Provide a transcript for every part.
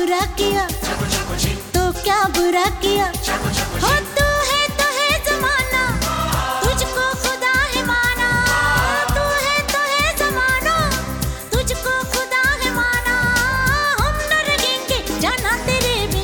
बुरा किया तो क्या बुरा किया हो तू है तो है जमाना तुझको खुदा है माना तू है जमाना तुझको खुदा है माना हम न रहेंगे जाना तेरे बिन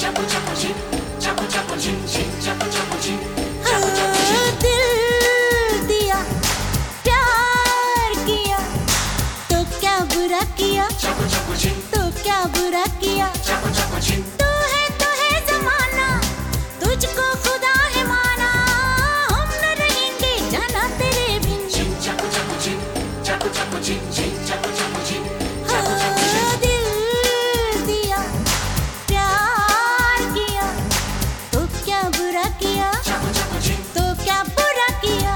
दिल दिया प्यार किया तो क्या बुरा किया तो क्या बुरा किया तू है जमाना तुझको खुदा है माना हम न रहेंगे जाना तेरे बिन दिल दिया प्यार किया तो क्या बुरा किया तो क्या बुरा किया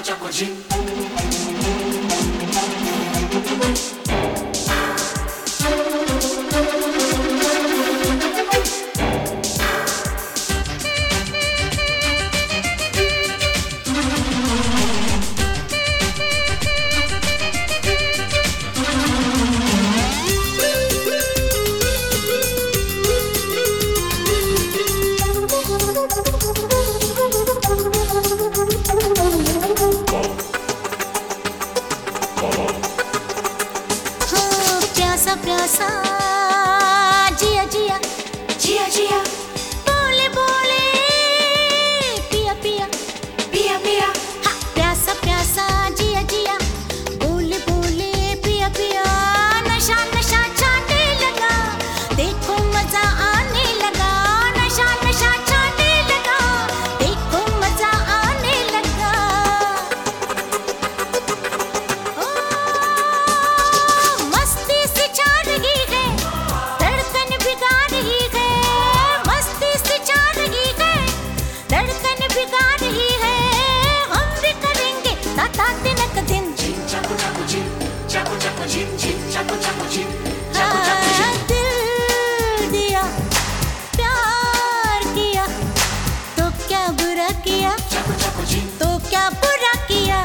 प्यासा जिया जिया जिया जिया बोले बोले पिया पिया पिया पिया प्यासा प्यासा जिया जिया बोले बोले पिया पिया नशा नशा छाने लगा देखो मजा आने लगा नशा नशा छाने लगा देखो मजा आने लगा मस्ती से छा रही है धड़कन भिगा रही है मस्ती से छा रही है धड़कन भिगा रही है हम भी करेंगे ताता तिनक दिन दिल दिया प्यार किया तो क्या बुरा किया तो क्या बुरा किया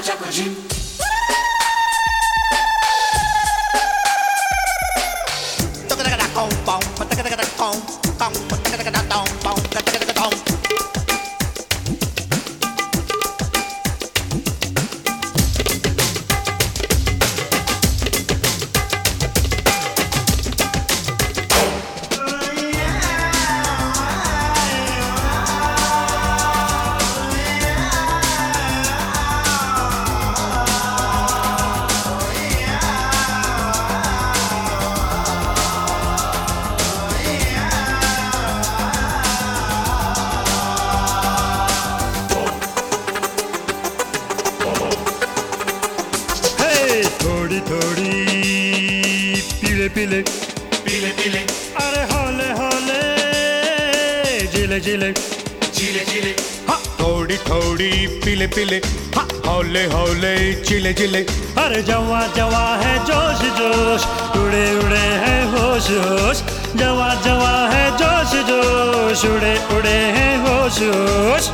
थोड़ी थोड़ी पीले पीले पीले पीले अरे हौले हौले जिले जिले जीले जीले हाँ थोड़ी थोड़ी पीले पीले हाँ हौले हौले चिले चिले अरे जवा जवा है जोश जोश उड़े उड़े है होश होश जवा जवा है जोश जोश उड़े उड़े है होश होश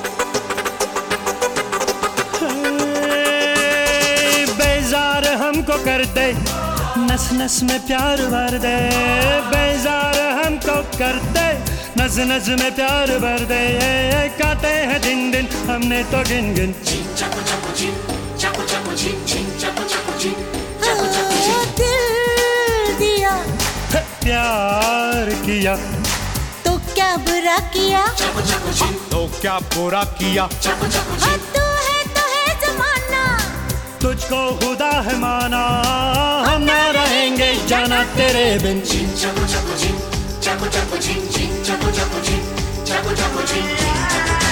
बेजार हमको कर दे नस नस में प्यार भर दे बेजार हमको कर दे नस नस में प्यार भर दे काटे हैं दिन दिन हमने तो गिन गिन दिल दिया प्यार किया तो क्या बुरा किया तो क्या बुरा किया हाँ तू है जमाना तुझको खुदा है माना हम ना रहेंगे जाना तेरे बिन Chaco chaco chin, chaco chaco chin, chin chaco chaco chin, chaco chaco chin.